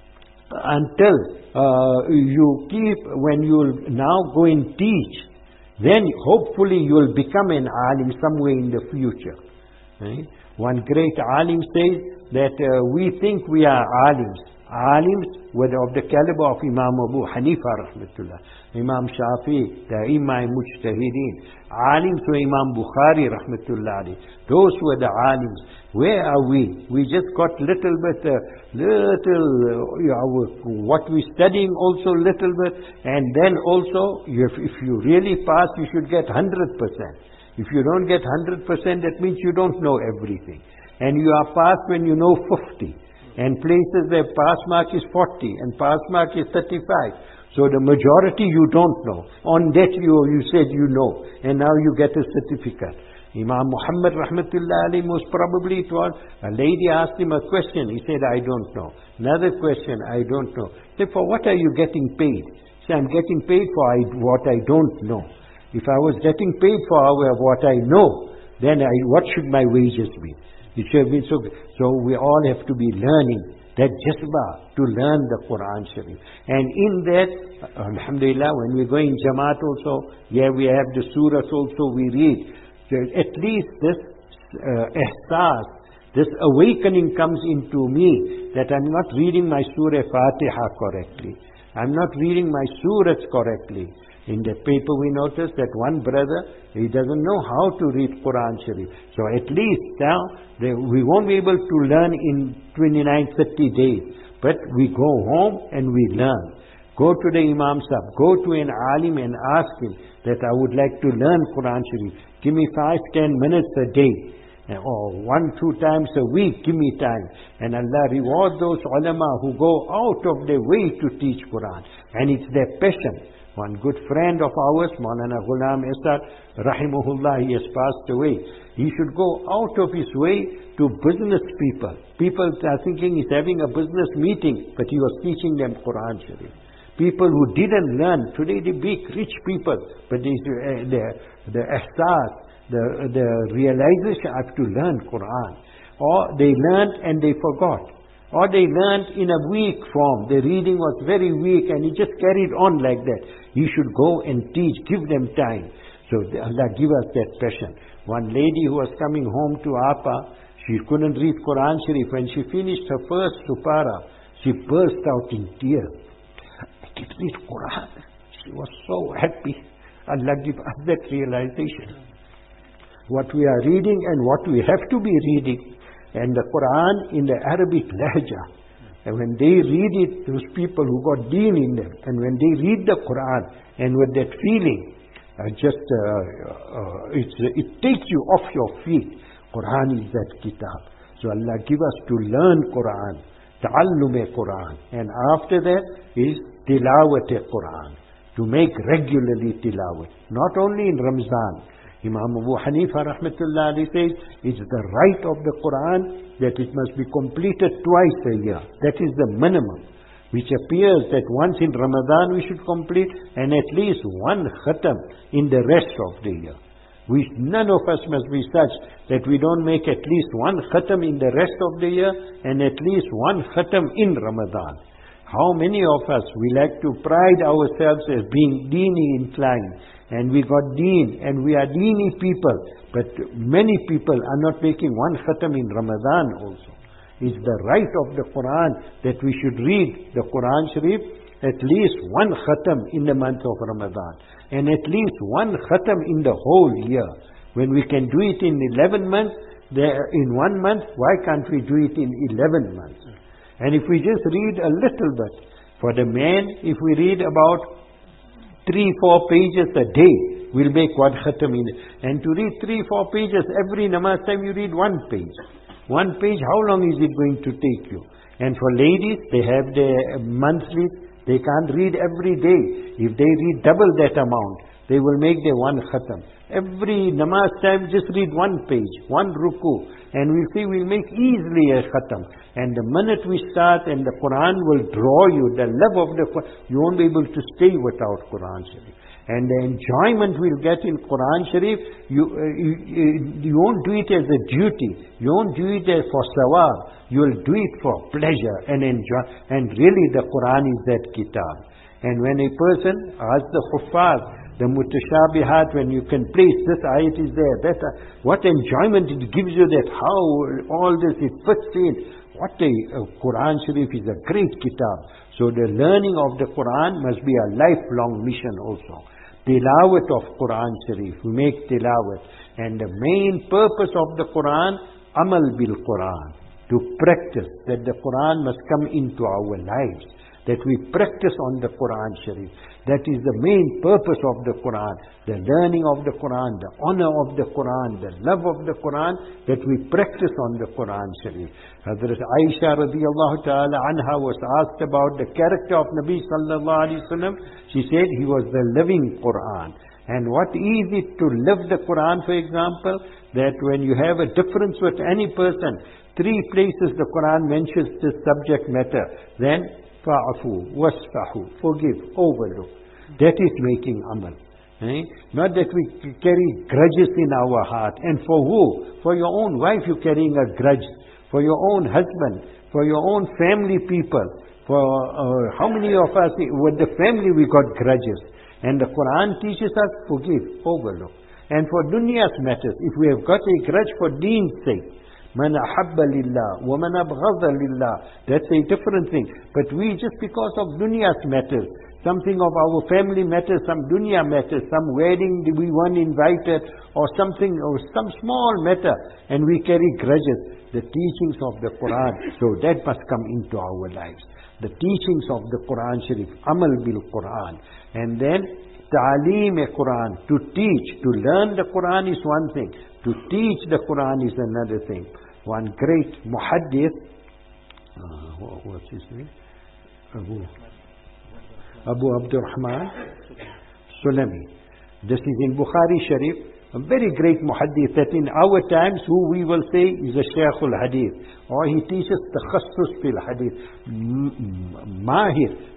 until you keep, when you will now go and teach, then hopefully you will become an alim somewhere in the future. One great alim says that we think we are alims. Alims were of the caliber of Imam Abu Hanifa Rahmatullah, Imam Shafi, the Imam Mujtahideen. Alims were Imam Bukhari Rahmatullah. Those were the alims. Where are we? We just got little bit, what we studying also little bit, and then also, if you really pass, you should get 100%. If you don't get 100%, that means you don't know everything. and you are pass when you know 50. And places where pass mark is 40 and pass mark is 35. So the majority you don't know. On that you said you know, and now you get a certificate. Imam Muhammad rahmatullah alayhi most probably it was, a lady asked him a question, he said, I don't know. Another question, I don't know. He said, for what are you getting paid? He said, I'm getting paid for what I don't know. If I was getting paid for what I know, then what should my wages be? It should have been so we all have to be learning that jazba to learn the Quran Sharif. And in that, alhamdulillah, when we go in Jamaat also, yeah, we have the surahs also we read. So at least this ihsas, this awakening comes into me that I'm not reading my Surah Fatiha correctly. I'm not reading my surahs correctly. In the paper we noticed that one brother, he doesn't know how to read Quran Sharif. So at least now, we won't be able to learn in 29, 30 days. But we go home and we learn. Go to the Imam Sahib, go to an alim and ask him that I would like to learn Quran Sharif. Give me 5, 10 minutes a day. Or 1, 2 times a week, give me time. And Allah reward those ulama who go out of their way to teach Quran. And it's their passion. One good friend of ours, Maulana Ghulam Asad, rahimahullah, he has passed away. He should go out of his way to business people. People are thinking he's having a business meeting, but he was teaching them Quran Sharif. People who didn't learn, today they big rich people, but the ihsas, the realization, I have to learn Quran. Or they learned and they forgot. Or they learned in a weak form. The reading was very weak and he just carried on like that. He should go and teach, give them time. So Allah give us that passion. One lady who was coming home to Apa, she couldn't read Quran Sharif. When she finished her first supara, she burst out in tears. I can read Quran. She was so happy. Allah give us that realization. What we are reading and what we have to be reading. And the Quran in the Arabic lahja. And when they read it, those people who got deen in them, and when they read the Quran, and with that feeling, it takes you off your feet. Quran is that kitab. So Allah give us to learn Quran, ta'allum Quran. And after that is tilawat Quran, to make regularly tilawat. Not only in Ramzan. Imam Abu Hanifa rahmatullah alayhi says, it's the right of the Quran that it must be completed twice a year. That is the minimum. Which appears that once in Ramadan we should complete and at least one khatam in the rest of the year. None of us must be such that we don't make at least one khatam in the rest of the year and at least one khatam in Ramadan. How many of us, we like to pride ourselves as being deeni inclined, and we got deen, and we are deeni people, but many people are not making one khatam in Ramadan also. It's the right of the Quran that we should read the Quran Sharif at least one khatam in the month of Ramadan, and at least one khatam in the whole year. When we can do it in 11 months, in 1 month, why can't we do it in 11 months? And if we just read a little bit, for the man, if we read about 3-4 pages a day, we'll make one khatam in it. And to read 3-4 pages every namaz time, you read 1 page. 1 page, how long is it going to take you? And for ladies, they have their monthly, they can't read every day. If they read double that amount, they will make their 1 khatam. Every namaz time, just read 1 page, 1 ruku, and we'll see we'll make easily a khatam. And the minute we start, and the Quran will draw you, the love of the Quran, you won't be able to stay without Quran Sharif. And the enjoyment we'll get in Quran Sharif, you won't do it as a duty. You won't do it as for sawab. You will do it for pleasure and enjoy. And really the Quran is that kitab. And when a person asks the Huffaz, the mutashabihat, when you can place this ayat is there, that what enjoyment it gives you, that how all this it fits in. What a Quran Sharif is a great kitab. So the learning of the Quran must be a lifelong mission also. Tilawat of Quran Sharif, we make tilawat. And the main purpose of the Quran, amal bil Quran, to practice, that the Quran must come into our lives. that we practice on the Quran Sharif. That is the main purpose of the Quran, the learning of the Quran, the honor of the Quran, the love of the Quran, that we practice on the Quran Sharif. Hazrat Aisha radiallahu ta'ala anha was asked about the character of Nabi sallallahu alayhi wa sallam. She said he was the living Quran. And what is it to live the Quran, for example? That when you have a difference with any person, 3 places the Quran mentions this subject matter. Then, fa'afu, wasfahu, forgive, overlook. That is making amal. Not that we carry grudges in our heart. And for who? For your own wife you're carrying a grudge. For your own husband. For your own family people. For how many of us, with the family we got grudges. And the Quran teaches us, forgive, overlook. And for dunya's matters, if we have got a grudge for deen's sake, man ahabba lillah, wa man abghadha lillah, that's a different thing. But we, just because of dunya's matters, something of our family matters, some dunya matters, some wedding we weren't invited, or something, or some small matter, and we carry grudges. The teachings of the Quran, so that must come into our lives. The teachings of the Quran Sharif, amal bil Quran. And then, ta'aleem Quran, to teach, to learn the Quran is one thing. To teach the Quran is another thing. One great muhaddith, what's his name? Abu Abdurrahman Sulami. This is in Bukhari Sharif. A very great muhaddith that in our times, who we will say is a Shaykhul Hadith, or he teaches takhassus fil Hadith. Mahir,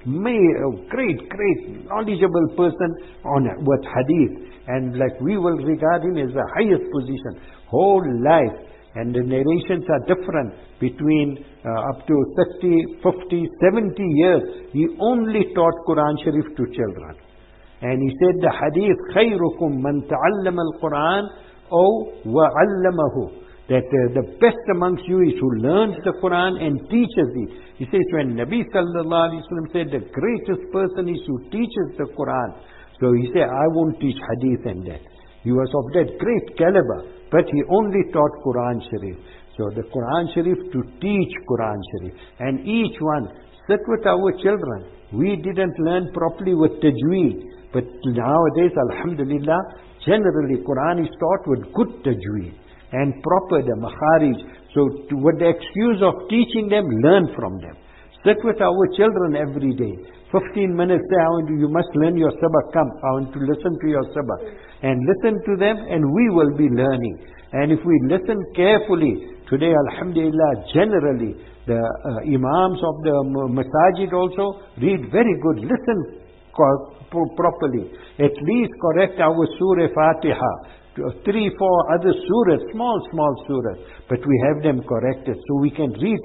great, knowledgeable person on with Hadith. And like we will regard him as the highest position. Whole life. And the narrations are different between up to 30, 50, 70 years. He only taught Quran Sharif to children. And he said the hadith, خَيْرُكُمْ مَنْ تَعَلَّمَ الْقُرْآنَ أَوْ وَعَلَّمَهُ. That the best amongst you is who learns the Quran and teaches it. He says when Nabi sallallahu alayhi wa sallam said the greatest person is who teaches the Quran. So he said, I won't teach hadith and that. He was of that great caliber, but he only taught Quran Sharif. So the Quran Sharif to teach Quran Sharif. And each one, sit with our children. We didn't learn properly with tajweed. But nowadays, alhamdulillah, generally Quran is taught with good tajweed and proper the makharij. So with the excuse of teaching them, learn from them. Sit with our children every day. 15 minutes there, you must learn your sabak. Come, I want to listen to your sabak. And listen to them and we will be learning. And if we listen carefully, today alhamdulillah, generally, the imams of the masajid also read very good. Listen properly. At least correct our Surah Fatiha. 3, 4 other surahs, small surahs, but we have them corrected so we can read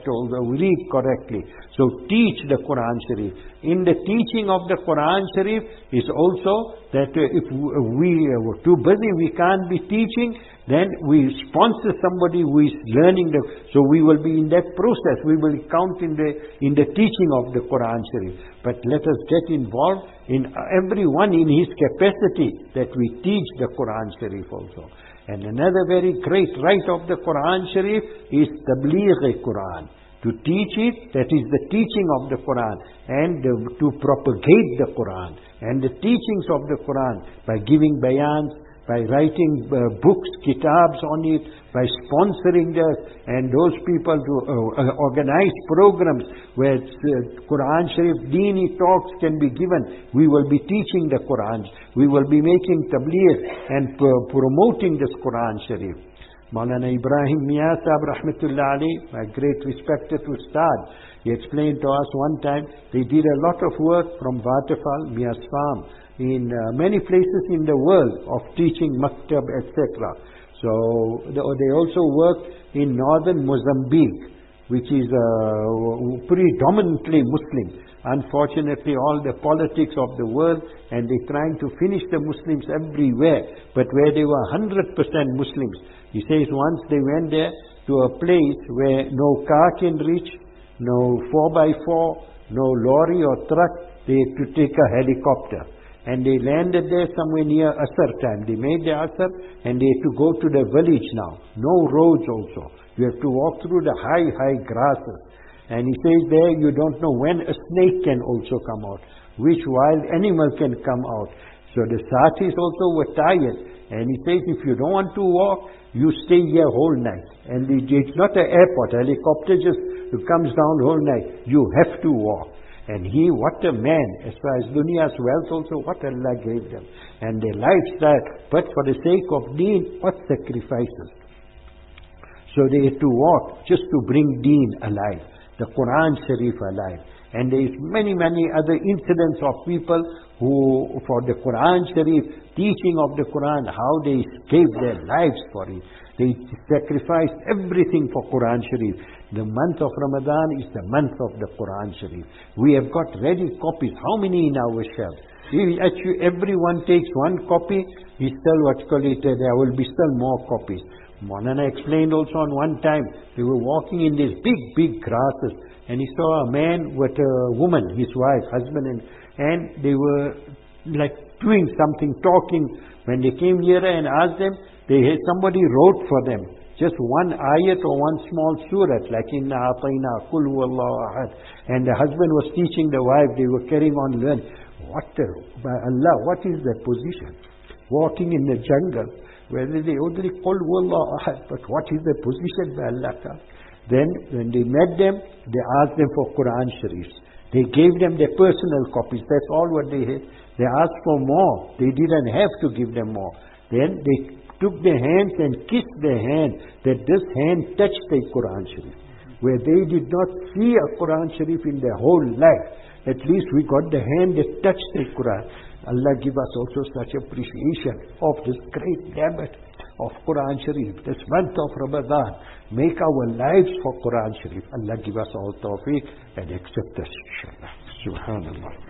correctly. So teach the Quran Sharif. In the teaching of the Quran Sharif is also that if we were too busy, we can't be teaching, then we sponsor somebody who is learning so we will be in that process. We will count in the teaching of the Quran Sharif. But let us get involved in everyone in his capacity that we teach the Quran Sharif also. And another very great right of the Quran Sharif is Tabligh Quran. To teach it, that is the teaching of the Quran, and to propagate the Quran and the teachings of the Quran by giving bayans, by writing books, kitabs on it, by sponsoring this, and those people to organize programs where Quran Sharif Deeni talks can be given. We will be teaching the Quran. We will be making tabligh and promoting this Quran Sharif. Maulana Ibrahim Mia Sahib Rahmatullah Ali, my great respected Ustad, he explained to us one time, they did a lot of work from Vatafal, Mia's farm, in many places in the world of teaching maktab, etc. So they also worked in northern Mozambique, which is predominantly Muslim. Unfortunately, all the politics of the world, and they're trying to finish the Muslims everywhere. But where they were 100% Muslims, he says once they went there to a place where no car can reach, no 4x4, no lorry or truck, they had to take a helicopter. And they landed there somewhere near Asr time. They made the Asr and they had to go to the village now. No roads also. You have to walk through the high grasses. And he says there, you don't know when a snake can also come out, which wild animal can come out. So the Sathis also were tired. And he says, if you don't want to walk, you stay here whole night. And it's not an airport, helicopter just comes down whole night. You have to walk. And he, what a man, as far as Dunya's wealth also, what Allah gave them. And their lifestyle, but for the sake of deen, what sacrifices. So they had to walk just to bring deen alive, the Quran Sharif alive. And there is many other incidents of people who, for the Quran Sharif, teaching of the Quran, how they gave their lives for it. They sacrificed everything for Quran Sharif. The month of Ramadan is the month of the Quran Sharif. We have got ready copies. How many in our shelves? If actually everyone takes one copy, we still there will be still more copies. Maulana explained also on one time, they were walking in these big grasses, and he saw a man with a woman, his wife, husband, and they were like doing something, talking. When they came nearer and asked them, somebody wrote for them just one ayat or one small surat, like Inna Atayna, Kul Huwallahu Ahad. And the husband was teaching the wife, they were carrying on learning. By Allah, what is their position? Walking in the jungle, whether they only Kul Huwallahu Ahad, but what is their position by Allah? Then when they met them, they asked them for Quran Sharifs. They gave them their personal copies. That's all what they had. They asked for more. They didn't have to give them more. Then they took their hands and kissed their hand, that this hand touched the Quran Sharif. Where they did not see a Quran Sharif in their whole life. At least we got the hand that touched the Quran. Allah give us also such appreciation of this great habit of Quran Sharif, this month of Ramadan. Make our lives for Quran Sharif. Allah give us all tawfiq and accept us, inshallah. Subhanallah.